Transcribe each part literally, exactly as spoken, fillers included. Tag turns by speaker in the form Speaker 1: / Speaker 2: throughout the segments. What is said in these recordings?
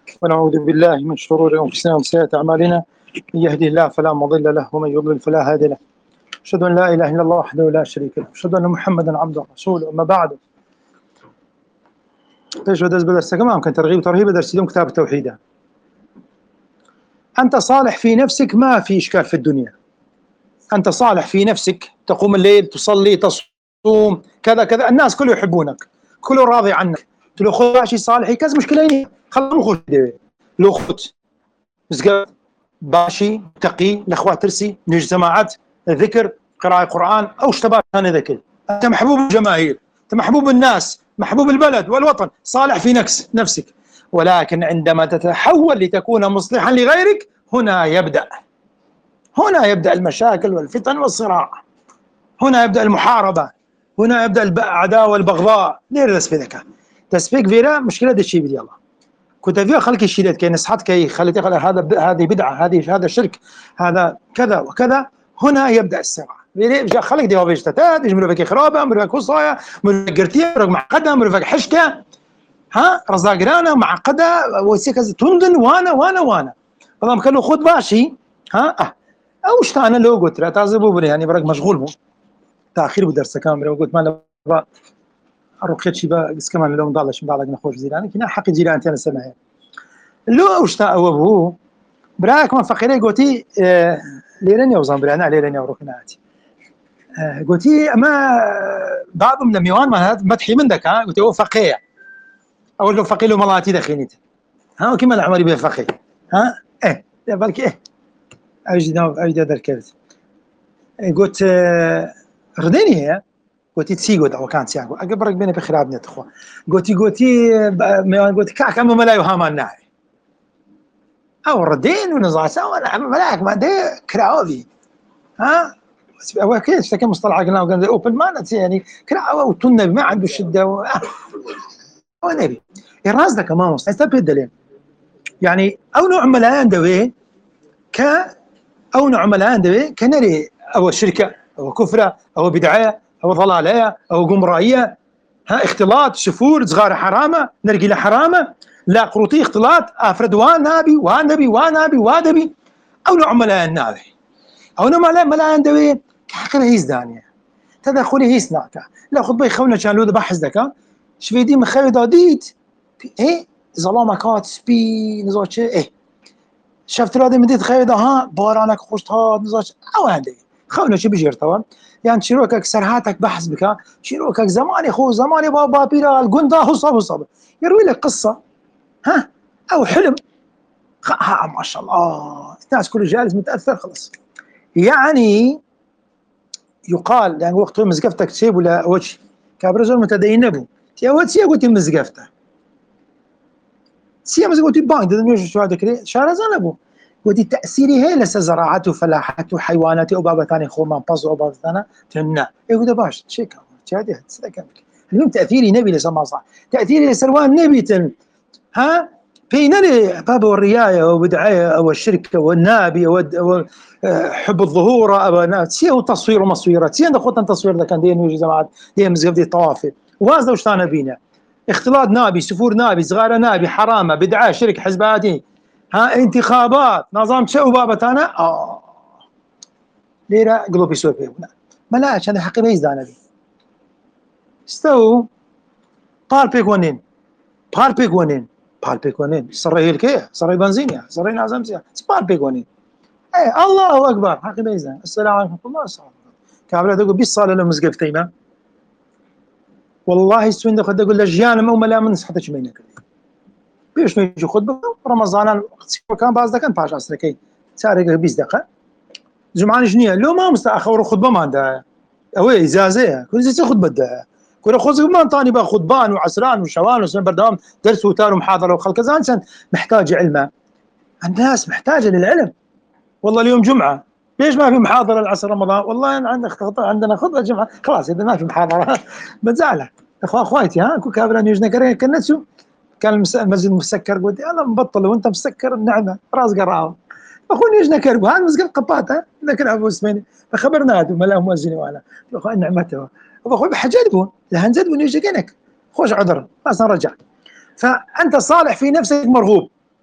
Speaker 1: ونعوذ بالله من شرور أنفسنا ومن سيئات أعمالنا، من يهده الله فلا مضل له ومن يضلل فلا هادي له. أشهد أن لا إله إلا الله وحده لا شريك له، أشهد أن محمدا عبده ورسوله. أما بعد، ايش درس بدرس كمان كان ترغيب وترهيب درس اليوم كتاب التوحيد. أنت صالح في نفسك، ما في إشكال في الدنيا. أنت صالح في نفسك، تقوم الليل، تصلي، تصوم، كذا كذا، الناس كله يحبونك، كله راضي عنك. تلو خذ شيء صالح كذا مشكلة خلوا خذ لو خذ مسجد باشي تقي الأخوات ترسي نيج جماعات ذكر قراءة قرآن أو شتبات أنا ذكر. أنت محبوب الجماهير، أنت محبوب الناس، محبوب البلد والوطن، صالح في نفس نفسك. ولكن عندما تتحول لتكون مصلحا لغيرك، هنا يبدأ هنا يبدأ المشاكل والفتن والصراع، هنا يبدأ المحاربة، هنا يبدأ العداوة والبغضاء. ليه تسفيك تسفيك فيرا مشكلة دي شيء بدي الله كنت فيها خلق الشيء كي نصحت كي خليت هذا هذه بدعة، هذه هذا شرك، هذا كذا وكذا. هنا يبدأ الصراع. جا خلق دي هوفيش تتات يجملوا فيك خرابة، مروا فيك وصايا، مروا فيك قرتية، مروا معقدة، مروا فيك حشكة، ها رزاقرانا معقدة وسيك تندن وانا وانا وانا طبعا كانوا خد باشي ها اه او شتانا لو قلت لا تعذبوا بني يعني برق مشغول مو تاخير بدرس كامل وقلت ما لا اروح شي بس كمان لو مضلش مضلق نخوش زيراني كنا حق جيران انا سمعها لو اشتا او ابو براك ما فقيري قلتي آه ليرني وزن برانا ليرني وركناتي آه قلتي ما بعض من الميوان ما مدحي من ذاك ها قلت هو فقيه اول له فقيه له ملاتي دخينيته ها كما العمري به فقيه ها ايه بالك ايه اجد اجد هذا الكرت قلت آه رديني هي قلت تسيقو دعوة كانت سياقو أقبرك بيني بخراب نت أخوة قلت قلت قلت كاك أما ملايو هامان ناعي أو ردين ونزاع سوا ملاك ما دي كراوي ها أول كيف اشتكي مصطلح قلنا وقلنا أوبن مانت يعني كراوي وتنبي ما عنده شدة و ونبي الراس ده كمان مستفيد الدليل يعني أو نوع ملايان دوي ك أو نوع ملايان دوي كنري أو شركة أو كفرة أو بدعية أو ضلالية أو قمرائية ها اختلاط سفور صغار حرامة نرجيلة حرامة لا قروطي اختلاط أفرد وانابي وانبي وانابي وادبي أو نوع ملايان نابي أو نوع ملايان ملايان دوي كحقنا هيس دانية تدخلي هيس ناكا لا خد بي خونا كان لود بحث دكا شفيدي مخيو داديت ايه ظلامة كات سبي نزوج ايه شفت رادي مديت خيو دا ها بارانك خوشت ها نزوج أو عندي خونا شي بيجير طبعا يعني شيروكك سرهاتك بحث بك شيروكك زماني خو زماني بابا بيرا الجندا هصب هصب يروي لك قصة ها أو حلم ها ما شاء الله الناس كل جالس متأثر خلاص يعني يقال يعني وقت مزقفتك تسيب ولا وجه كابرزول متدين ابو يا ود سي قلت مزقفته سي مزقفتي بانك ده مش شو هذا كده شارزان ابو ودي تأثيري هي لسه زراعته وفلاحته وحيواناته وبابا ثاني خو ما بازو وبابا ثاني تنا يقول ده باش تشيك هذه تسلك المهم تأثيري نبي لسه ما صح تأثيري لسروان نبي تن ها بينني بابا والرياية وبدعية أو الشركة والنابي أو حب الظهور أو ناس سيو تصوير ومصويرات سيو خطن تصوير ده كان دين وجه جماعات دين مزقف دي طوافي وهذا وش ثاني بينا اختلاط نابي سفور نابي صغار نابي حرامة بدعاء شرك حزباتي ها انتخابات نظام شو بابا تانا اه ليرة قلوبي سوبي ما لا عشان حقي بيز دانا دي استو بار بيكونين بار بيكونين بار بيكونين صري الكيه صري بنزينيا صري نازم سيا بار بيكونين اي الله اكبر حقي بيز دانا السلام عليكم الله السلام كابلا تقول بيس صار له مزقف تيما والله السوين ده اقول لجيان مو ملا من صحتك بينك بيش نيجي خطبة رمضان كان بعض كان باش أسركي سارق بيس دقة جمعان جنيه لو ما مستأخر خطبة ما عنده أوي إزازة كل زي خطبة ده كل خذ ما انطاني بقى خطبان وعسران وشوان وسن بردام درس وتار ومحاضرة وخلق كذا إنسان محتاج علمه الناس محتاجة للعلم والله اليوم جمعة ليش ما في محاضرة العصر رمضان والله عندنا خطبة عندنا خطبة جمعة خلاص إذا ما في محاضرة بتزعله أخو أخواتي ها كل كابران يجنا كريه كنسوا كان المسجد مسكر قلت انا مبطل وانت مسكر النعمه راس قراهم اخوي يجنا كربو هذا مسجد قباته ذكر ابو اسمين فخبرنا هذا ملا مؤذن وانا اخوي نعمته اخوي بحجدبون لهنزدبون يجي كنك خوش عذر بس نرجع فانت صالح في نفسك مرغوب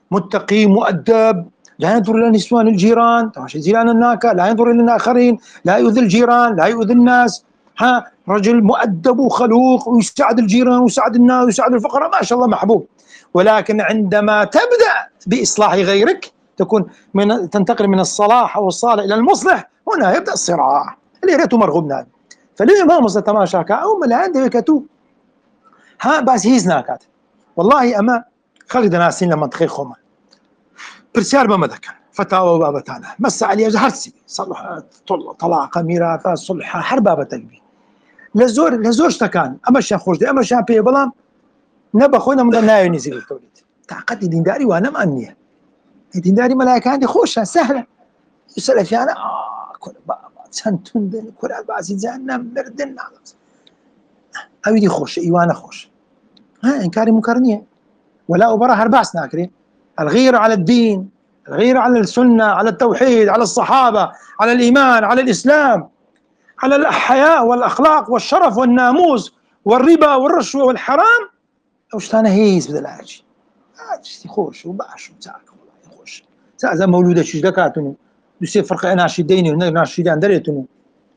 Speaker 1: متقي مؤدب، لا ينظر الى نسوان الجيران، طبعا جيران الناكا، لا ينظر الى الاخرين، لا يؤذي الجيران، لا يؤذي الناس، ها رجل مؤدب وخلوق ويساعد الجيران ويساعد الناس ويساعد الفقراء، ما شاء الله محبوب. ولكن عندما تبدا باصلاح غيرك، تكون من تنتقل من الصلاح او الصالح الى المصلح، هنا يبدا الصراع اللي ريته مرغوب نام. فاليوم ما مصلح تماشا كا او ما عندي كتو ها بس هيز ناكات والله اما خلق ناسين لما تخيخهم برسيار بمدك فتاوى بابتانا مس علي هرسي صلح طلاق ميراث صلح حرب تقبي لزور لزوجتا كان اما شان خوش دي اما شان بي بلام نبا خونا من نايو نزيل التوليد تعقد دينداري وانا مانيه دينداري ملاك عندي خوشها سهله يسال في انا اه كل بابا سنتون كل بعضي زعنا مردن او دي خوش ايوانا خوش ها انكاري مكرنيه ولا أبرا هرباس ناكري الغيرة على الدين، الغيرة على السنة، على التوحيد، على الصحابة، على الإيمان، على الإسلام، على الحياء والأخلاق والشرف والناموس والربا والرشوة والحرام. وش أنا هيز بدل عاجي عاجي خوش وباش وتاك والله خوش زي مولودة شجدكاتنو يصير فرق أنا شديني وناس شدان دريتنو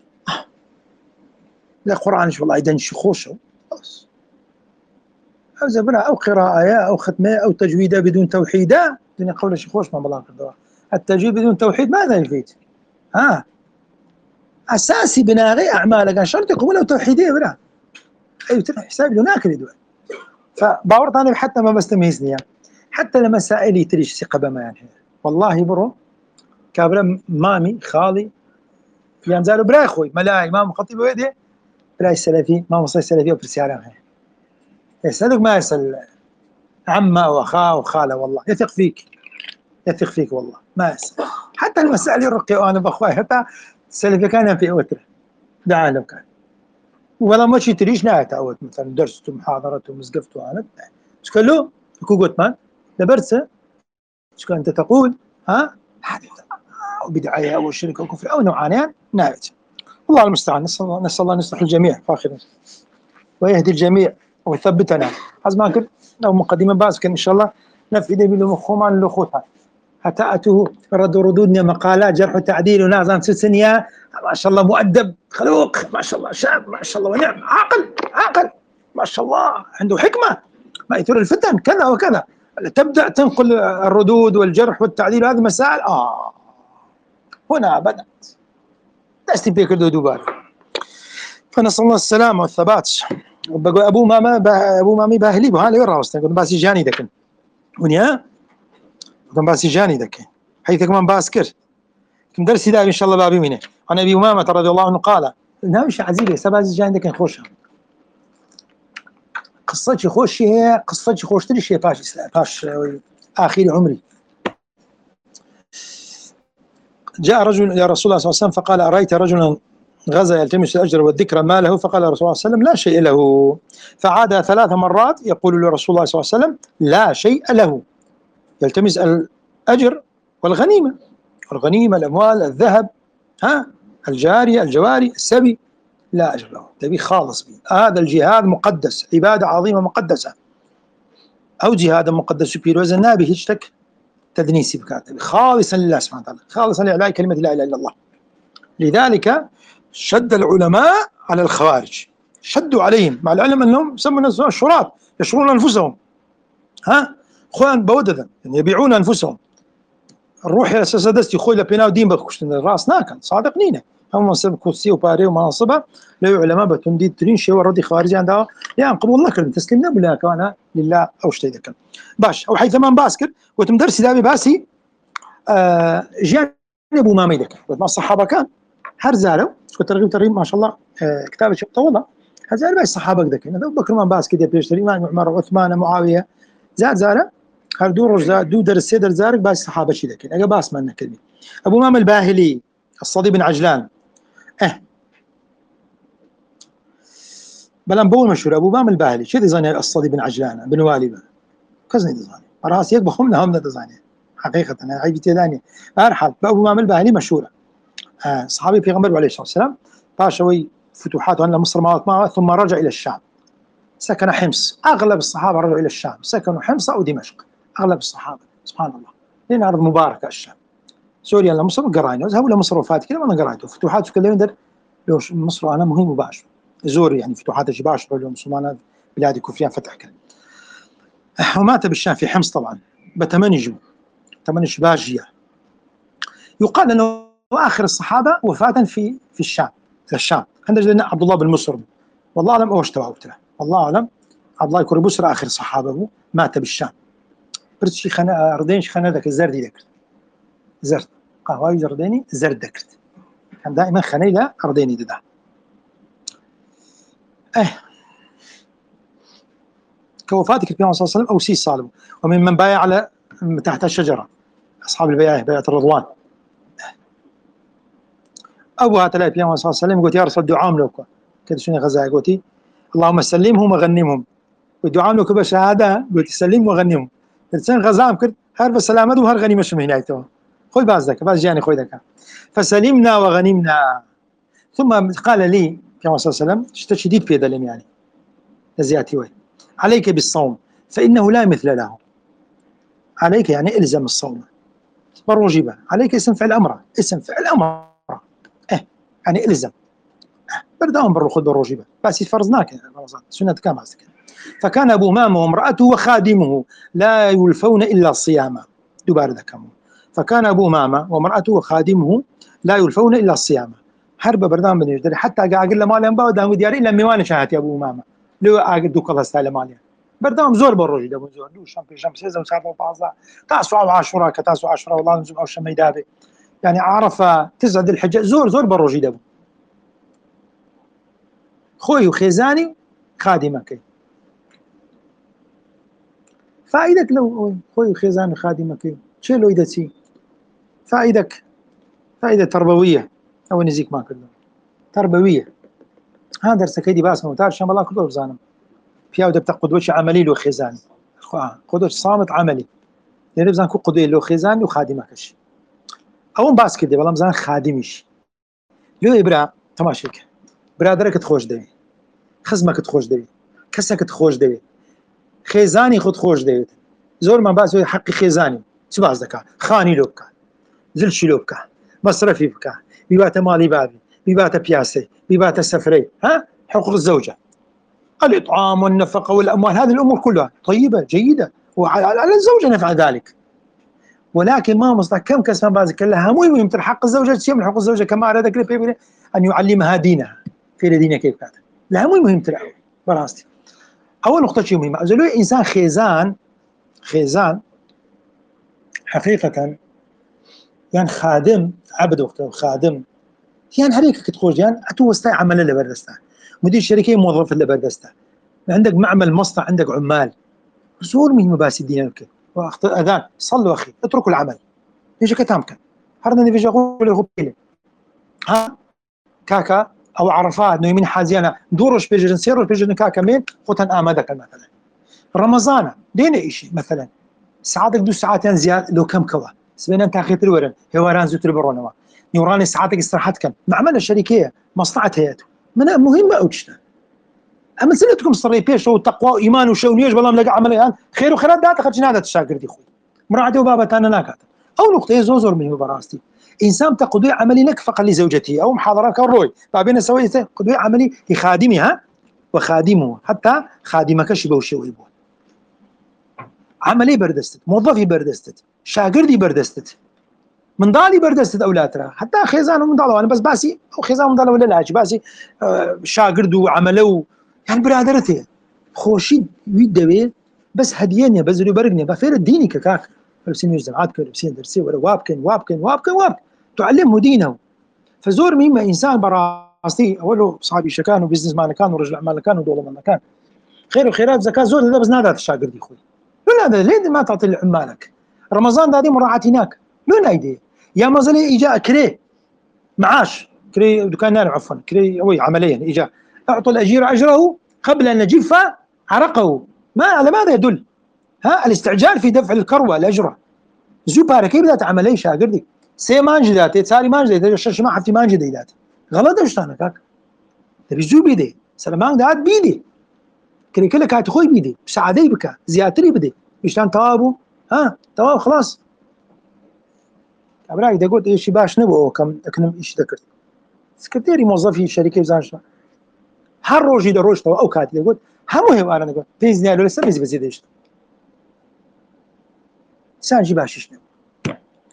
Speaker 1: لا قرآن والله يدنش خوش بس أو زبرة أو قراءة أو ختمة أو تجويدة بدون توحيدة دنيا قول شي خوش ما بلاك الدواء التجويد بدون توحيد ماذا يفيد؟ ها أساسي بناء أعمالك شرط يكون له توحيدية برا أيوة ترى حساب له ناكل يدوي فباورط أنا حتى ما بستميزني يعني. حتى لما سائلي تريش ثقة بما يعني والله برو كابرا مامي خالي يعني زالوا براي أخوي ملاي إمام خطيب ويدي براي السلفي ما مصير السلفي وبرسيارة يسألك ما يسأل عمه أو أخاه أو خاله والله يثق فيك يثق فيك والله ما يسأل حتى المسائل الرقية وأنا بأخوي حتى السلفي كان في أوتره دعا له كان ولا ما شي تريش لا تعود مثلا درست محاضرته ومسقفته أنا إيش قال له؟ يكون قلت ما لبرسه إيش كان أنت تقول ها حدث أو بدعية أو الشرك أو كفر أو نوعانين نايت الله المستعان نسأل الله نسأل الله أن يصلح الجميع فاخرا ويهدي الجميع ويثبتنا حزما كل لو مقدمة باس كان إن شاء الله نفيد بلو مخومان لخوتها حتى أتوه رد ردودنا مقالات جرح وتعديل ونازان سلسنيا ما شاء الله مؤدب خلوق ما شاء الله شاب ما شاء الله ونعم عاقل عاقل ما شاء الله عنده حكمة ما يثير الفتن كذا وكذا تبدأ تنقل الردود والجرح والتعديل هذه مسائل آه هنا بدأت لست بيك الدودوبار فنسأل الله السلامة والثبات وبقول أبو ماما أبو مامي باهلي بهالي وراوستن كنت باسي جاني دكن ونيا كنت باسي جاني دكن حيث كمان باسكر كم درسي دايم إن شاء الله بابي منه عن أبي أمامة رضي الله عنه قال ناوش عزيزي سباسي جاني دكن خوشها قصتي خوش هي قصتي خوش تري شيء باش باش آخر عمري جاء رجل إلى رسول الله صلى الله عليه وسلم فقال أرأيت رجلا غزا يلتمس الأجر والذكر ما له فقال رسول الله صلى الله عليه وسلم لا شيء له فعاد ثلاث مرات يقول له رسول الله صلى الله عليه وسلم لا شيء له يلتمس الأجر والغنيمة الغنيمة الأموال الذهب ها الجارية الجواري السبي لا أجر له تبي خالص بي. هذا الجهاد مقدس عبادة عظيمة مقدسة أو جهاد مقدس بيروز النبي هجتك تدنيسي بكاتب خالصا لله سبحانه وتعالى خالصا لإعلاء كلمة لا إله إلا الله لذلك شد العلماء على الخوارج شدوا عليهم مع العلم أنهم يسمون نفسهم الشراط يشرون أنفسهم ها خوان بوددا يعني يبيعون أنفسهم الروح يا سدستي خوي لبيناو دين بكشتن الراس ناكل صادق نينا هم منصب كوسي وباري ومنصبة لا علماء بتندي ترين شيء وردي خارجي عندها يعني قبول نكر تسلمنا بلا كان لله أو شيء ذاك باش أو حيث ما باسكر وتمدرسي دابي باسي آه جانب أبو مامي ذاك مع الصحابة كان هرزالو ترغيب ترغيب ما شاء الله آه كتابة شيء طولة هرزالو باي الصحابة ذاك أبو بكر ما باس كده بيشتري إمام عمر وعثمان معاوية زاد زاله هر دو رج دو درس سيدر زارك باس الصحابة شيء ذاك أجا باس ما نكلمي أبو مام الباهلي الصدي بن عجلان اه بلان بول مشهور ابو مام الباهلي شو ديزاين الصدي بن عجلان بن والبه كزني ديزاين راس يكبخهم لهم ديزاين حقيقه انا عيبتي ثانيه ارحل ابو مام الباهلي مشهوره آه صحابي پیغمبر عليه الصلاه والسلام باشوي فتوحات عن مصر معه ثم رجع الى الشام سكن حمص اغلب الصحابه رجعوا الى الشام سكنوا حمص او دمشق اغلب الصحابه سبحان الله. لأن أرض مباركة الشام. سوريا لمصر قراينا، ذهبوا لمصر وفات كذا ما قرايته فتوحات كل يندر لو مصر أنا مهم مباشر زور يعني فتوحات الشي باشر اليوم مسلمان بلاد كفريان فتح كان. ومات بالشام في حمص طبعا بتمنجو تمنج باجية. يقال أنه آخر الصحابة وفاة في في الشام في الشام. عندنا عبد الله بن مسر والله أعلم أوش تبعه والله أعلم. عبد الله يكون بسر آخر صحابه مات بالشام. برتشي خنا أردينش خنا ذاك الزردي ذكر زرد قهوة زرديني زرد ذكرت كان دائما خني لا أرديني ده. إيه كوفاتك النبي صلى الله عليه وسلم أو سيس صالب ومن من بايع على تحت الشجرة أصحاب البيعة بيعة الرضوان. أبوها تلاقي النبي صلى الله عليه وسلم قلت يا رسول دعاء لك كده شنو غزايا قلتي اللهم سلمهم وغنمهم ودعاء لك بشهادة قلت سلمهم وغنمهم الإنسان غزام كده هرب سلامته وهر غنيمة شو هنايته خوي بازدك باز جاني خوي ذاك فسلمنا وغنمنا. ثم قال لي النبي صلى الله عليه وسلم شديد في ذلك يعني نزياتي وين عليك بالصوم فإنه لا مثل له. عليك يعني إلزم الصوم بالرجبة عليك اسم فعل أمر اسم فعل أمر إيه يعني إلزم بردهم بالرخود بالرجبة بس فرضناك رمضان سنة كام عزك. فكان أبو أمامة وامرأته وخادمه لا يلفون إلا الصيام دبار ذكمه. فكان أبو أمامة وامرأته وخادمه لا يلفون إلا الصيام حرب بردام بن يجدري حتى قاعد له مالين باو دام دياري إلا ميوان شاهت يا أبو أمامة لو قاعد دوك الله استاله مالين بردام زور بالرجل أبو زور دو شامبي شامبي سيزم صار بعضها تاسع وعشرة كتاسع وعشرة والله نزوم أو شميدابي يعني عرفة تزعد الحجة زور زور بالرجل أبو خوي وخيزاني خادمك فائدك لو خوي وخيزاني خادمك شيء لو يدتي فائدك فائدة تربوية أو نزيك ما كله تربوية هذا سكيدي باس موتار شام الله كله بزانم فيها ودبت قدوش عملي له خيزاني قدوش صامت عملي يعني بزان كو قدوة له خيزاني وخادمكش أول باس كده والله بزان خادمش له إبرا تماشيك برادرك تخوش دبي خزمك تخوش دبي كسك تخوش دبي خيزاني خود خوش دبي زور ما باس حق خيزاني سباز دكا خاني لوكا زلشي لوكا مصرفي بكا بيبات مالي بابي بيبات بياسي بيبات سفري ها حقوق الزوجة الإطعام والنفقة والأموال هذه الأمور كلها طيبة جيدة وعلى الزوجة نفع ذلك ولكن ما مصدق كم كسم بازك لها مهم يمتر حق الزوجة شيء من حقوق الزوجة كما أراد ذكر أن يعلمها دينها في دينها كيف كانت لها مهم مهم ترى براستي. أول نقطة شيء مهمة إذا له إنسان خيزان خيزان حقيقة يعني خادم عبد وقته خادم يعني هريك كتخوش يعني أتو وستاي عمل اللي بردسته مدير شركة موظف اللي بردسته عندك معمل مصنع عندك عمال زور من مباسي دينك وأخت أذان صلوا أخي اتركوا العمل يجي كتامكن هرنا نفيج أقول له بيلي ها كاكا أو عرفات إنه يمين حازيانا دورش بيجرن سيروش بيجرن كاكا مين خوتن آمدك مثلا رمضان دينا إشي مثلا ساعتك دو ساعات زيادة لو كم كوا سبينا أنت أخي تلورن هواران زوتر برونوا نوراني ساعتك استراحت كم معمل الشركية مصنعة هياته من مهمة أوجشنا أما سنتكم صري بيش وتقوى وإيمان وشونيش والله ملقى عمليان خير وخيرات داتا خرجنا هذا الشاكر دي خوي مراعتي وبابا تانا ناكات أو نقطة زوزور من براستي إنسان تقضي عملي لك فقط لزوجته أو محاضرة كروي بابين سوي قضي عملي لخادمها وخادمه حتى خادمك شبه وشوي بو عملي بردستت موظفي بردستت شاكردي بردستت من ضالي بردستت أولاد ترى حتى خيزان من ضالوا أنا بس باسي أو خيزان من ضالوا ولا لا باسي آه شاكرد وعملوا يعني برادرته خوشي ويدوي بس هديني بزلوا برقني بفير الديني كاك لبسين الجامعات لبسين درسي ولا وابكن وابكن وابكن وابكن تعلمه دينه فزور مما انسان براستي اوله صاحبي شكان وبزنس مان كان ورجل اعمال كان ودول من كان خير وخيرات زكاه زور هذا بس نادى الشاقر دي خوي لون هذا ليه ما تعطي لعمالك رمضان هذه مراعاه هناك لون ايدي يا مازال اجا كري معاش كري دكان نار عفوا كري وي عمليا اجا اعطوا الاجير اجره قبل ان يجف عرقه ما على ماذا يدل؟ ها الاستعجال في دفع الكروه الاجره زو بارك كيف بدات عمليه شاقردي سي مانج ذاتي تساري مانج ذاتي شش ما حفتي مانج ذات غلط ايش انا كاك تبي زو بيدي سلمان دات بيدي كري كلك هات خوي بيدي سعدي بك زياتري بدي مشان تابو ها تمام خلاص كابراي دەگوت ئێشی باش نەبوو کەم دەکنم ئیش دەکرد سکرتێری مۆزەفی شەریکەی بزانشتە هەر ڕۆژی دەڕۆیشتەوە ئەو کاتی دەگوت هەموو هێوارە دەگوت پێی زیاد لەسەر بێزی بەجێ دەیشت سانجی باشیش نەبوو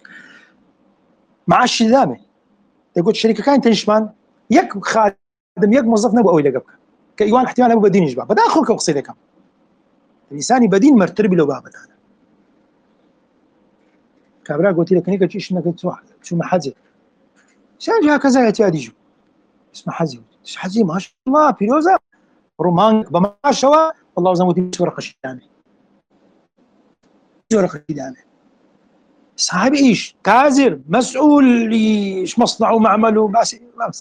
Speaker 1: معاشی دامێ دەگوت شەریکەکانی تەنیشتمان یەک خادم یەک مۆزەف نەبوو ئەوەی لەگە بکە کە ئیوان احتیمال هەبوو بەدینیش با بەداخەوە کە قسەی دەکەم ئینسانی بەدین مەرتر بی لەو بابەتانە کابرا گوتی لەکنیکە چیش نەکەیت چوومە حەجێ سانجی هەکەزا ئەتیادیژ اسمە حەجی حەجی ماشەڵڵا پیرۆزە ڕوومانگ بەماشەوە وەڵڵا وزەم وتی وەرەقەشی دامێ وەرەقەشی دامێ صاحب ايش تاجر مسؤول ايش مصنع ومعمل وباسي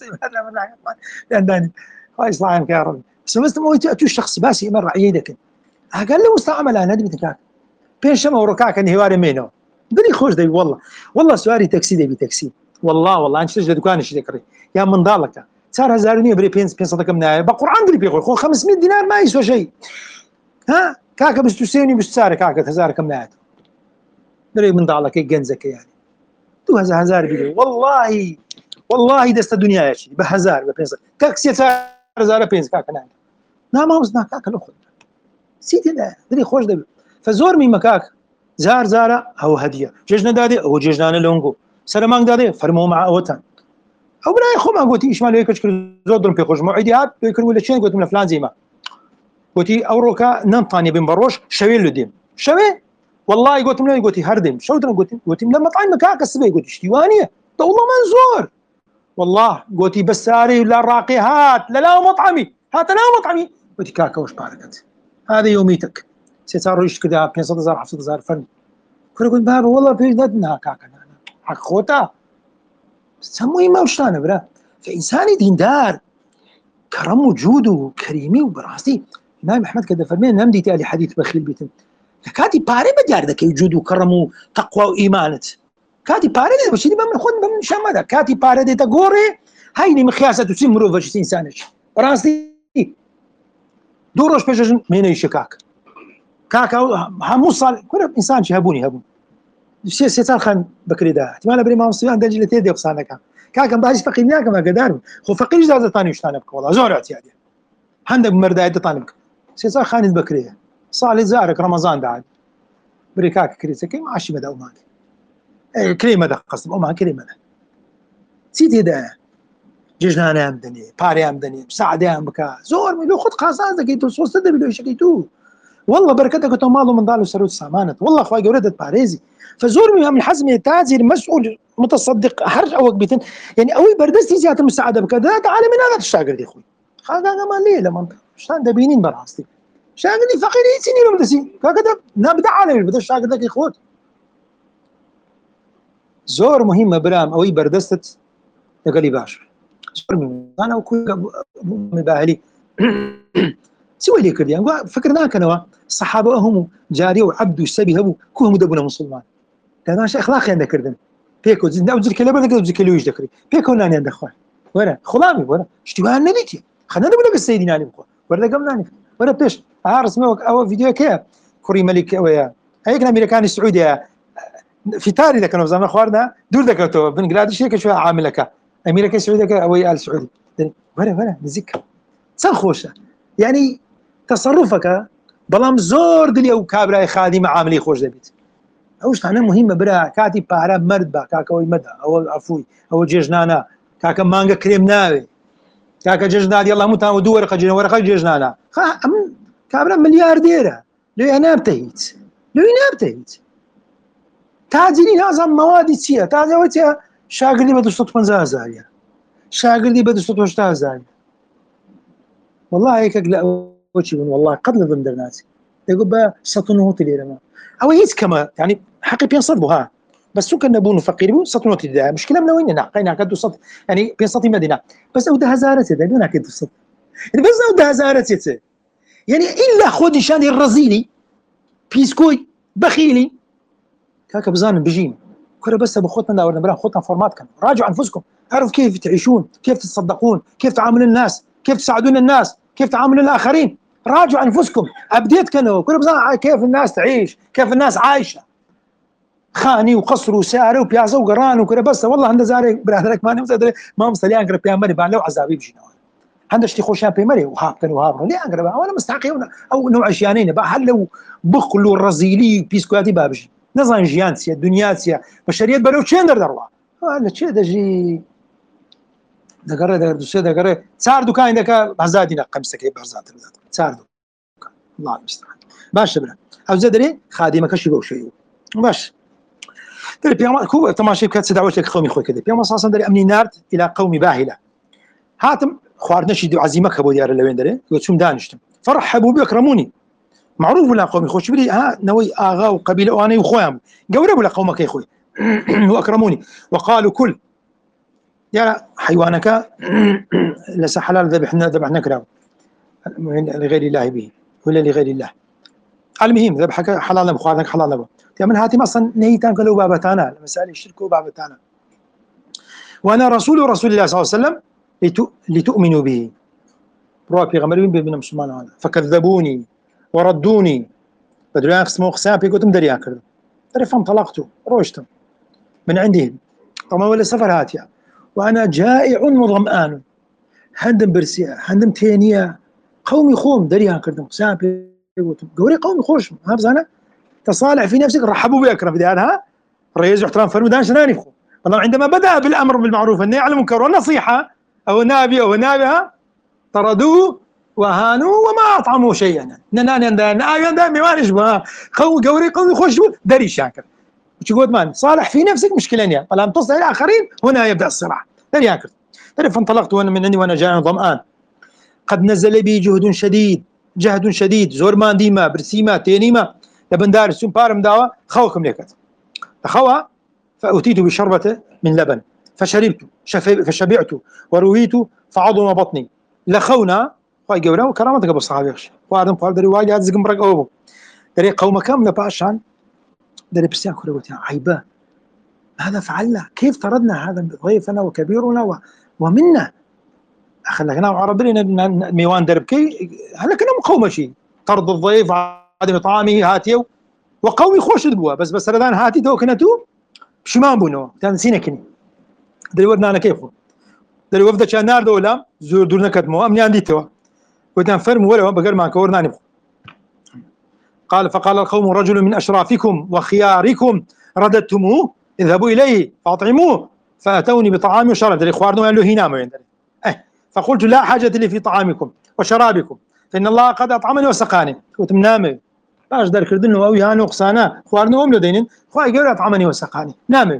Speaker 1: لأن الله يصلحك يا رب بس بس ما تو الشخص باسي مره عيدك قال له مستعمل انا ندمت كاك بين شمه وركاك ان هواري مينو دني خوش دي والله والله سواري تاكسي دي بتاكسي والله والله انت تجد دكان شي ذكري يا من ضالك صار هزار ومية بري بينس بينس صدق من بقران قريب يقول خو خمسمية دينار ما يسوى شيء ها كاكا بس تسيني بس سارك كاكا هزار كم نهاية بري من ضالك جنزك يعني تو هزار هزار بيقول والله والله دست الدنيا يا شيء بهزار بينس تاكسي صار هزار بينس كاكا نعم نا ما وزنا كاكا لو خذ سيدي لا دري خوش دبي فزور من مكاك زار زارة هو هدية جيجنا دادي هو جيجنا لونجو سلمان دادي فرمو مع اوتان او بلا خو ما قلتي ايش مالو يكش زودرم في خوش موعديات يكون ولا شيء قلت من فلان زي ما قلتي اوروكا ننطاني بن بروش شوي له ديم شوي والله قلت من قلتي هردم شو قلت قلت لما طعم مكاك السبي قلت اشتوانيه والله منزور والله قلتي بساري ولا راقي هات لا لا مطعمي هات لا مطعمي قلت كاكا وش باركت هذا يوميتك سترويش كذا خمسة آلاف عشرة آلاف فن كل يقول بابا والله في ندنا كاكا حق خوتا سموه ما وشتانه برا فإنساني ديندار كرم وجود وكريمي وبراستي الإمام أحمد كذا فرمين نمدي تالي حديث بخيل بيتم كاتي باري بدار ذاك وجود وكرم وتقوى وإيمانت كاتي باري ده بس اللي بمن خد بمن شماده كاتي باري ده تقوري هاي مخياسة تسمرو فش إنسانش براستي دوروش بجن مين يشكاك كاكا همو صار كل إنسان شهبوني هبون سي سيتال خان بكري ده احتمال بري ما مصيبان دجل اللي تيدي قصانك كاكا باش فقير ناك ما قدار خو فقير جداد ثاني وشتانك والله زور اعتيادي عندك مردا يدطانك سيتال خان البكريه صالح زارك رمضان بعد بري كاكا كريسه كي ماشي بدا وماك اي كريمه ده قصد وما كريمه ده سيدي ده جيجنا انا امدني باري امدني مساعده امك زور ملو خد قاصازك انتو صوص تدبي لو شكيتو والله بركتك تمالو من ضالو سرود سامانت والله اخوي جوردت باريزي فزور من الحزم تاجر مسؤول متصدق حرج او بيتن يعني اوي بردستي زياده المساعده بكذا تعال من هذا الشاغر دي اخوي هذا ما ليه لما شلون دبينين براستي شاغر دي فقيرين سنين وبدسي كذا نبدا على بدا الشاغر دك اخوت زور مهمه برام اوي بردستت قال باش زور من انا وكل مباهلي سوي لي كردي فكرنا كانوا الصحابه هم جاري وعبد وسبي هبو كلهم دبنا مسلمان هذا شيء اخلاقي عندك كردن بيكو زين داو زكلي بدك زكلي ويش ذكري بيكو ناني عند اخوان ورا خلامي ورا اشتباه نبيتي خلينا نقول لك السيدين علي بخو ورا قبلاني ورا بيش عارس ما او فيديو كيف كوري ملك ويا هيك الامريكان السعودي في تاري ذاك كانوا زمان اخواننا دول ذاك بنجلاديش هيك شو عامل لك امريكا السعوديه او ال سعودي ورا ورا نزك سنخوشه يعني تصرفك بلام زور دلي او كابراي خادم عاملي خوش دبيت اوش انا مهمه برا كاتي بارا مرد با كاكا وي مدى او عفوي او جيجنانا كاكا مانجا كريم ناوي كاكا جيجنا دي الله متى ودور ورقه جينا ورقه جيجنانا كابرا مليارديره لو انا بتهيت لو انا بتهيت تاجرين هذا مواد تسيا تاجر وتيا شاغل لي بده ستة وخمسين هزار شاغل لي بده ستة وعشرين هزار والله هيك لا وشي والله قد نظن درناسي يقول بقى سطنه تلي رما او هيك كما يعني حقي بينصدبوا ها بس شو كنا بون فقير بون سطنه تلي مشكله من وين نعقينا كدو صد يعني بينصتي مدينه بس او ده هزارته ده دون كدو صد يعني بس او ده هزارته يعني الا خذ شان الرزيلي بيسكوي بخيلي كاكا بزان بجيم كره بس بخوتنا ولا برا خوتنا فورمات كان راجعوا انفسكم اعرفوا كيف تعيشون كيف تتصدقون كيف تعاملون الناس كيف تساعدون الناس كيف تعاملون الاخرين راجعوا انفسكم ابديت كانوا كل بزان كيف الناس تعيش كيف الناس عايشه خاني وقصر وسعر وبيازا وقران وكذا بس والله عند زاري برادرك ما نمزد ما مصليان قرب بيان مري بان لو عذابي بجينا عند اشتي خوشان بي مري وهاب كانوا هاب ليه قرب وانا مستحقين او نوع شيانين بقى حلو بخل والرزيلي بيسكواتي بابجي نظام جيانسيا الدنياسيا بشريات بلو تشندر دروا هذا شيء دجي دقره دقر دوسه دقره صار دكان دك عزادي نقمسك كي برزات صار دكان الله المستعان باش بلا او زدري خادمه كشبو شيء باش دري بيما كو تماشي كانت دعوتك قومي خوي كذا بيما صاصا دري امني نارد الى قوم باهله هاتم خوارنا شي عزيمه كبو ديار لوين دري وتشوم دانشتم فرحبوا بي اكرموني معروف ولا قومي خوش بلي ها نوي اغا وقبيله وانا وخويا قورب ولا قومك يا خوي واكرموني وقالوا كل يا حيوانك ليس حلال ذبحنا ذبحنا كراو لغير الله به ولا لغير الله المهم ذبحك حلال بخوانك حلال به من هاتي اصلا نيتان كلو بابتانا مسائل الشرك وبابتانا وانا رسول رسول الله صلى الله عليه وسلم لتؤمنوا به روى في غمرين بن مسلمان هذا فكذبوني وردوني بدري اقسموا قسام في كتم دريا كردو دري فانطلقت روشتم من عندهم طبعا ولا سفر هاتيا وانا جائع وظمآن هندم برسيا هندم تينيا قومي خوم دريا كردم قسام في قوري قومي خوش ما بزانا تصالح في نفسك رحبوا بأكرم في دارها ريز واحترام فرمودان شناني خو والله عندما بدأ بالأمر بالمعروف والنهي عن المنكر والنصيحة أو نابي أو نابها طردوه وهانوا وما أطعموا شيئا نناني عندنا نابي عندنا ميوان إشبه خو قوري قومي خوش دري شاكر وتقول مان صالح في نفسك مشكلة نيا فلما تصل إلى آخرين هنا يبدأ الصراع دري ياكل دري فانطلقت وأنا من عندي وأنا جائع ظمآن قد نزل بي جهد شديد جهد شديد زورمان ديما برسيما تينيما لبن دار السوم بارم داوا خوكم ليكت فخوا فأتيت بشربة من لبن فشربت فشبعت ورويت فعظم بطني لخونا خاي جورا وكرامتك ابو صحابي وادم قال دري واجي هذا زقمرق اوبو دري قوم كم لباشان دري بسيان كل قلت عيبه هذا فعلنا كيف طردنا هذا ضيفنا وكبيرنا ومنا خلقنا عربنا ميوان دربكي هلا كنا مقومه شيء طرد الضيف عدم طعامه هاتيو وقومي خوش دبوا بس بس ردان هاتي تو كنتو بشمان بونو كان سينكني دري ودنا انا كيفو دري وفد كان نار دولا زور دورنا كدمو امني عندي تو ودان فرم ولا بقر ما كورنا نبخ قال فقال القوم رجل من اشرافكم وخياركم رددتموه اذهبوا اليه فاطعموه فاتوني بطعام وشراب دري خوارنا قال له هنا ما يندري اه فقلت لا حاجه لي في طعامكم وشرابكم فان الله قد اطعمني وسقاني قلت منامي باش دار كردن او يهانو قسانا خوارنا ام لدينن خوي قال اطعمني وسقاني نامي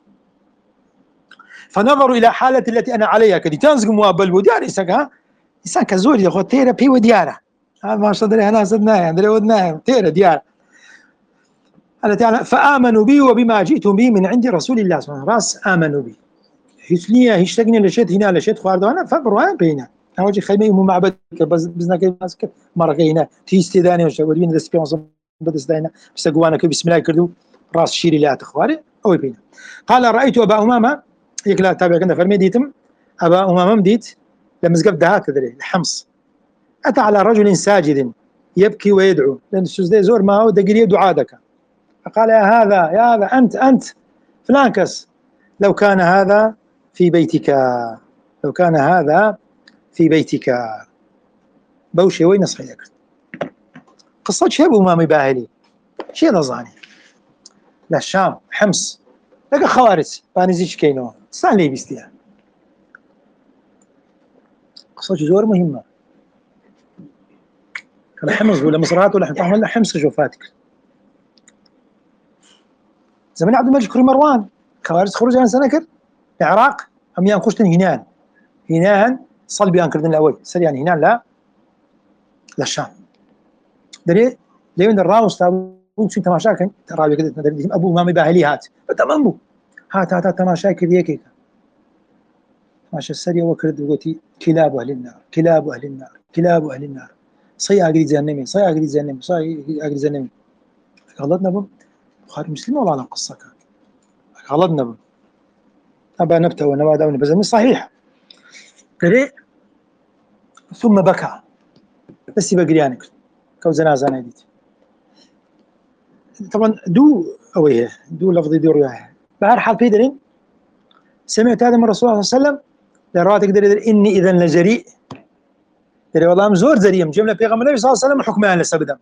Speaker 1: فنظروا الى حالتي التي انا عليها كدي تنزق موابل وديار يسقها انسان كزوري ياخذ تيرا بي ودياره هذا ما صدري انا صدناه ادري ودناه تيرا ديار التي أنا فامنوا بي وبما جئتم به من عند رسول الله صلى الله عليه وسلم راس امنوا بي هيسليا هيشتغني لشيت هنا لشيت خوارد انا فبروان بينا اوجي خيمه مو معبد بس بزنا كي ماسك مره كاينه تيستي داني وش ورينا دسبيونس بدس داينا بس قوانا كي بسم الله كردو راس شيري لا تخواري او بينا قال رايت ابا امامه يقلا تابع كنا فرمي ديتم ابا امامه مديت لمزقف دهات تدري الحمص اتى على رجل ساجد يبكي ويدعو لان السجده زور ما هو دقيقه دعادك فقال يا هذا يا هذا انت انت فلانكس لو كان هذا في بيتك لو كان هذا في بيتك بوشي وين صحيك قصة شيء أمامي باهلي شيء نظاني لا الشام حمص لقى خوارج بانيزيش كينو تستان لي بيستيها قصة زور مهمة كان حمص ولا مصرات ولا حمص حمص جوفاتك زمان عبد الملك كريم مروان خوارج خروج عن سنكر العراق هم ينقشتن هنان هنان صلبي انكردن الاول سريان هنان لا لا الشام دري لين الراوس تابون شي تماشا كان راوي كده ابو امامي باهلي هات تمامو هات هات تماشا كده هيك تماشا السريه وكرد وقتي كلاب اهل النار كلاب اهل النار كلاب اهل النار صي اجري زنمي صي اجري زنمي صي اجري زنمي غلطنا بهم بخاري مسلم والله على القصه كان غلطنا بهم ابا نبته ونبا داوني بس مش صحيح قرئ ثم بكى بس بقريانك كو زنازه ناديت طبعا دو اويه دو لفظي دو رياح بهر حال في دليل سمعت هذا من الرسول صلى الله عليه وسلم لراتك دليل اني اذا لجريء دليل والله مزور زريم جمله بيغمبر النبي صلى الله عليه وسلم حكمان لسبدا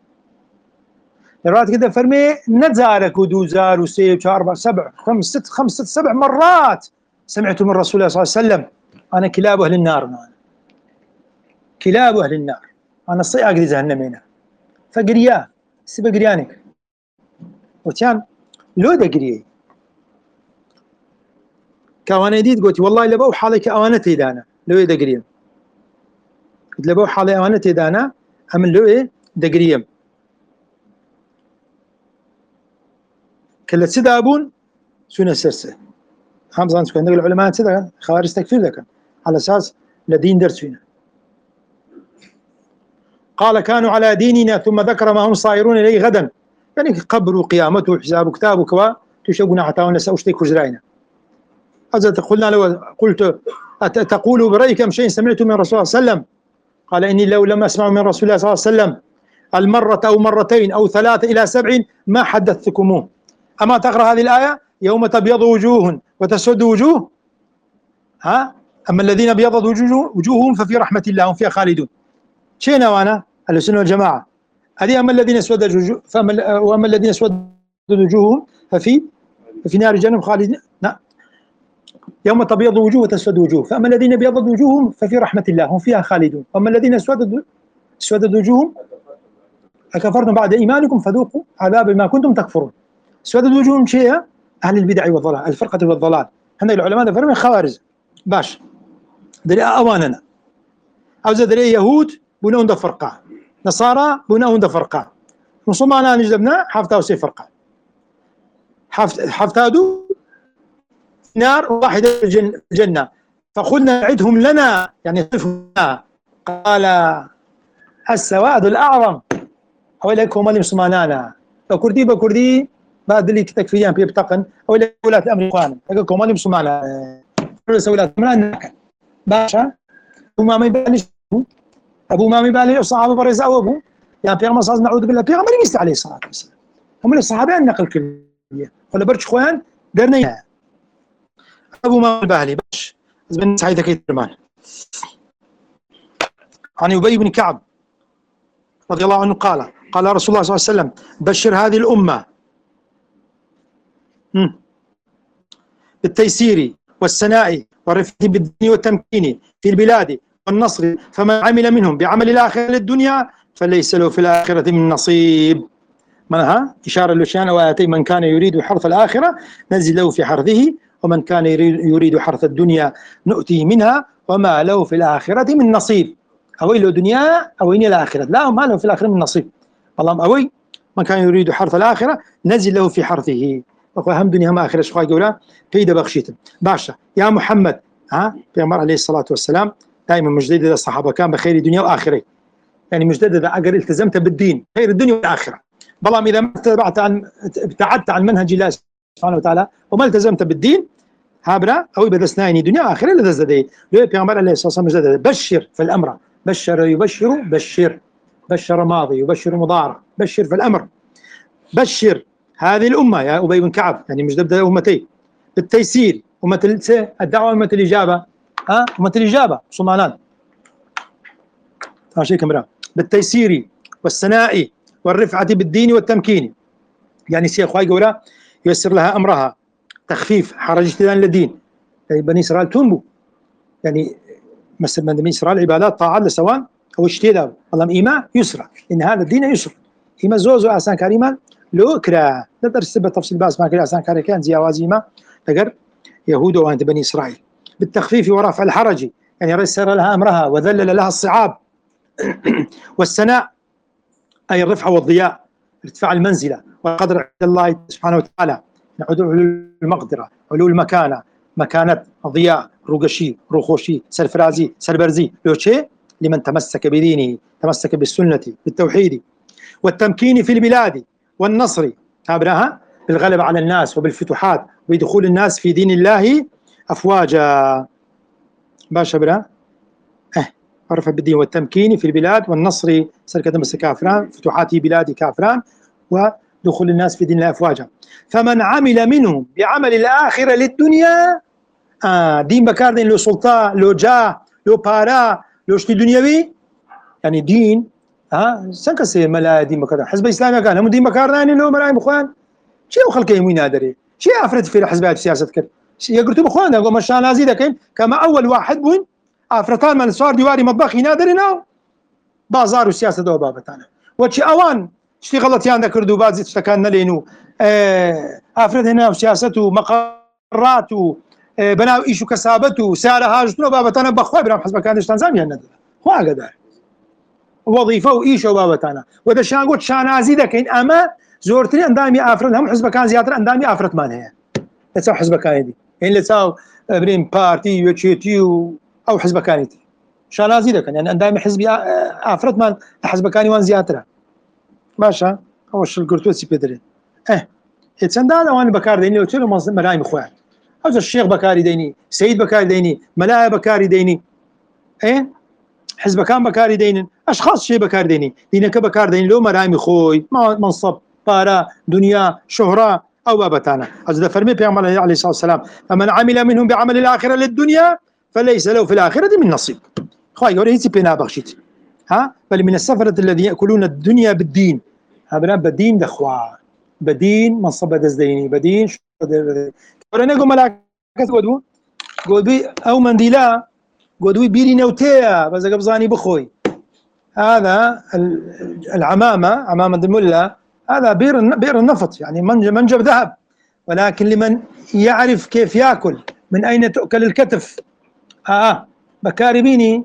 Speaker 1: لراتك كده فرمي نزارك ودوزار وسي واربع سبع خمس ست خمس ست سبع مرات سمعت من رسول الله صلى الله عليه وسلم انا كلاب اهل النار أنا. كلاب اهل النار انا الصياق دي جهنمينا فقرياه سيب قريانك وكان لو دقري كوانا ديد قلت والله لبو حالك اوانتي دانا لو دقريم قلت لبو حالي اوانتي دانا هم لو ايه دقريم كلا سيدا ابون سنة سرسة هم زان سكان العلماء سيدا خوارج تكفير ذاك على اساس لدين درسنا قال كانوا على ديننا ثم ذكر ما هم صائرون اليه غدا يعني قبر وقيامته وحساب وكتاب وكوا تشوقنا حتى ونسى وشتي كجراينا هذا قلنا لو قلت تقول برأيك أم شيء سمعت من رسول الله صلى الله عليه وسلم قال إني لو لم أسمع من رسول الله صلى الله عليه وسلم المرة أو مرتين أو ثلاثة إلى سبع ما حدثتكموه أما تقرأ هذه الآية يوم تبيض وجوه وتسود وجوه ها أما الذين ابيضت وجوههم ففي رحمة الله هم فيها خالدون شينا وأنا أهل السنة والجماعة هذه أما الذين اسودت وجوه وأما الذين اسودت وجوههم ففي في نار جهنم خالدين نعم يوم تبيض وجوه وتسود وجوه فأما الذين ابيضت وجوههم ففي رحمة الله هم فيها خالدون وأما الذين اسودت اسودت وجوههم أكفرتم بعد إيمانكم فذوقوا عذاب ما كنتم تكفرون اسودت وجوههم شيء أهل البدع والضلال الفرقة والضلال هنا العلماء فرموا خوارج باش دري أواننا أو زاد دري يهود بنون ده فرقة نصارى بنون ده فرقة مسلمان نجدبنا حفتها وسي فرقة حفت حفتادو نار واحدة الجنة فقلنا نعدهم لنا يعني صفنا قال السواد الأعظم أولئكم اللي مسلمانانا فكردي بكردي بعد اللي تكفيان في بتقن أولئك ولاة الأمر إخوانا أولئكم اللي مسلمانا ولاة الأمر باشا أبو ما يبالي أبو ما يبالي الصحابة برزا أبو يعني بيغمر صلى نعوذ بالله بيغمر يست عليه الصلاة والسلام هم الصحابة النقل كلية ولا برج خوان درنا أبو ما الباهلي باش بن سعيد كيترمان عن أبي بن كعب رضي الله عنه قال قال رسول الله صلى الله عليه وسلم بشر هذه الأمة بالتيسير والسناء والرفق بالدين والتمكين في البلاد والنصر فمن عمل منهم بعمل الآخرة للدنيا فليس له في الآخرة من نصيب منها إشارة لشان وآتي من كان يريد حرث الآخرة نزل له في حرثه ومن كان يريد حرث الدنيا نؤتيه منها وما له في الآخرة من نصيب أوي له دنيا أوين الآخرة لا ما له في الآخرة من نصيب اللهم أوي من كان يريد حرث الآخرة نزل له في حرثه وهم دنيا ما آخرة شخوة قولا فيدا بخشيتم باشا يا محمد ها في أمر عليه الصلاة والسلام دائما مجدد الصحابة كان بخير دنيا وآخرة يعني مجدد إذا أقر التزمت بالدين خير الدنيا والآخرة بلام إذا ما اتبعت عن ابتعدت عن منهج الله سبحانه وتعالى وما التزمت بالدين هابرا أو بدسنايني دنيا آخرة لذزدين لو في أمر عليه الصلاة والسلام بشر في الأمر بشر يبشر بشر بشر ماضي يبشر مضارع بشر في الأمر بشر هذه الأمة يا أبي بن كعب يعني مش دبدا أمتي بالتيسير أمة الدعوة أمة الإجابة ها أمة الإجابة صمانان ماشي كاميرا بالتيسير والسناء والرفعة بالدين والتمكين يعني سي أخوي قولا ييسر لها أمرها تخفيف حرج اجتدان للدين يعني بني إسرائيل تنبو يعني مثلا بني إسرائيل عبادات طاعات لسواء أو اجتداد اللهم إيمان يسرى إن هذا الدين يسر إيمان زوزو أسان كريما لو كرا نقدر نسبة تفصيل باس ما كرا أسان كرا كان زي وازيمة تقر يهود وأنت بني إسرائيل بالتخفيف ورفع الحرج يعني يسر لها أمرها وذلل لها الصعاب والسناء أي الرفع والضياء ارتفاع المنزلة والقدر عند الله سبحانه وتعالى علو المقدرة علو المكانة مكانة ضياء رقشي رخوشي سرفرازي سربرزي لو شيء لمن تمسك بدينه تمسك بالسنة بالتوحيد والتمكين في البلاد والنصر تابناها بالغلبة على الناس وبالفتوحات ويدخول الناس في دين الله أفواجا باشا بلا اه عرف بالدين والتمكين في البلاد والنصر سركة دمس كافران فتوحات بلاد كافران دخول الناس في دين الله أفواجا. فمن عمل منهم بعمل الآخرة للدنيا، آه دين بكار دين لو سلطة لو جاه لو بارا لو شتي دنيوي، يعني دين ها سنكسي ملا دين بكار حزب إسلامي كان هم دين بكار يعني لو ملاي مخوان شيء وخلك يمين نادري شيء أفرد في الحزبات السياسة كر يقولوا مخوان ده مش أنا زيدا كين كما أول واحد بوين أفرتان من صار ديواري مطبخي نادرنا بازار والسياسة دو بابتانا وشي أوان شتي غلطيان ذكردوا بعض اشتكان لينو أفرد هنا وسياسته مقرات بناو إيشو كسابته سعر هاجتنا بابتانا بخواه برام حزب كان دشتان زامي هندل هو قدر وظيفة وإيشو بابتانا وده شان قلت شان عزيزة كين أما زورتني أندامي أفرد هم حزب كان زيادة أندامي أفرد مان هي لتساو حزب كان دي يعني لتساو برين بارتي وتشيتي أو حزب كان دي شان عزيزة كان يعني أندامي حزبي أفرد مان حزب كان وان زيادة باشا أوش القرطوة سيبدري إيه يتسندان وأنا بكار ديني وتشيلوا ملايم إخوان هذا الشيخ بكاري ديني سيد بكاري ديني ملايا بكاري ديني إيه حزب كان بكاري ديني أشخاص شيء بكاري ديني دينك بكار ديني لو ملايم خوي منصب بارا دنيا شهرة أو بابتانا هذا فرمي بيعمل عليه الصلاة والسلام فمن عمل منهم بعمل الآخرة للدنيا فليس له في الآخرة من نصيب خوي يقول هيتي بينا بخشيت ها بل من السفرة الذين يأكلون الدنيا بالدين هذا بدين دخوا بدين منصب دزديني بدين شو ورنا قوم ملاك قدو قدوي أو منديلا قدوي بيري نوتيا بس قبضاني بخوي هذا العمامة عمامة الملا هذا بير بير النفط يعني منجب ذهب ولكن لمن يعرف كيف يأكل من أين تؤكل الكتف آه بكاري بيني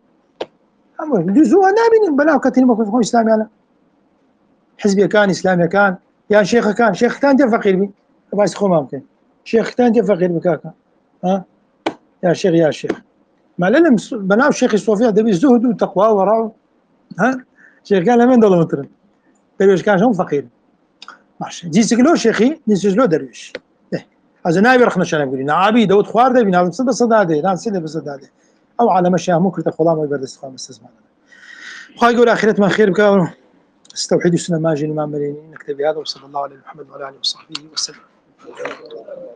Speaker 1: جزوها نابين بلاو كتير ما كنت إسلامي على حزبي كان إسلامي كان يا شيخ كان شيخ كان فقير بي بايس خو ممكن شيخ كان فقير بكاكا ها يا شيخ يا شيخ ما لهم بناو الشيخ الصوفية دبي زهد وتقوى وراء ها شيخ كان لمن دولة متر درويش كان شون فقير ماشي جي سكلو شيخي جي سكلو درويش هذا نايب رخنا شنو يقولي نعابي داود خوار ده بينا بس صداده لا سيده بس صداده او على مشاه ممكن تاخذها ما يقدر يستخدم استثمار خاي يقول اخرت ما خير بكاو استوحدوا السنه ماجي الامام مريني نكتفي هذا وصلى الله على محمد وعلى اله وصحبه وسلم